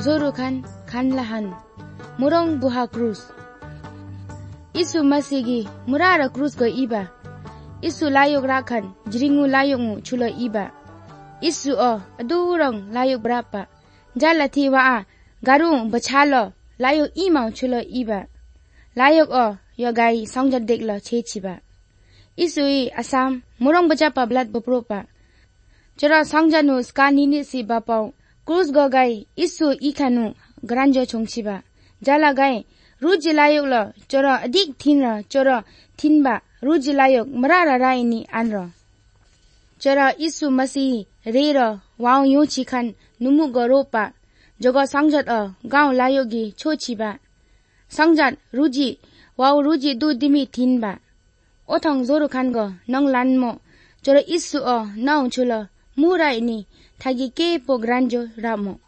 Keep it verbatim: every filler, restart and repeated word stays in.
zorukan kan lahan murong buha krus isu masigi murara krus go iba isu layok rakan jringu layokmu chulo iba isu o adurong layok berapa jalati wa a garung bachalo layok imau chulo iba layok o yogai songjat deklo chechiba isui asam murong bachapa blat bopropa chora songjanu skanini si bapau krus go gai isu ikanu granjo chongchiba jala gai ruji layok lo chora adik thinra chora thinba ruji layok marara raini anro chora isu masi rero wang yochi khan numu go ropa jogo songjat o gaung layogi chochiba songjat ruji waw ruji du dimi thinba othong zoru khan go nong lanmo chora isu o naung chulo murai ni thagi ke po granjo ramo